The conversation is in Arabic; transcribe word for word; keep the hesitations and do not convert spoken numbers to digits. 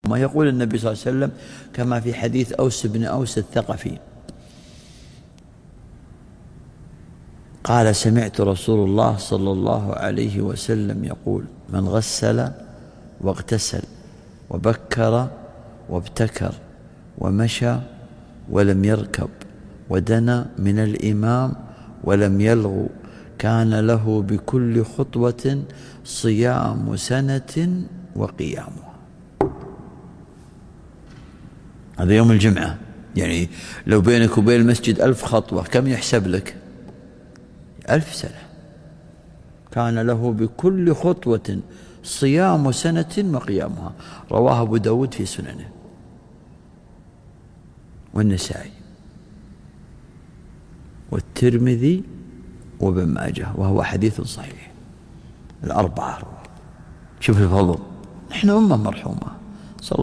ما يقول النبي صلى الله عليه وسلم كما في حديث أوس بن أوس الثقفي قال: سمعت رسول الله صلى الله عليه وسلم يقول: من غسل واغتسل وبكر وابتكر ومشى ولم يركب ودنا من الإمام ولم يلغو كان له بكل خطوة صيام سنة وقيامها. هذا يوم الجمعة، يعني لو بينك وبين المسجد ألف خطوة كم يحسب لك؟ ألف سنة. كان له بكل خطوة صيام سنة وقيامها. رواه أبو داود في سننه والنسائي والترمذي وابن ماجه، وهو حديث صحيح. الأربعة رواه. شوف الفضل، نحن أمة مرحومة.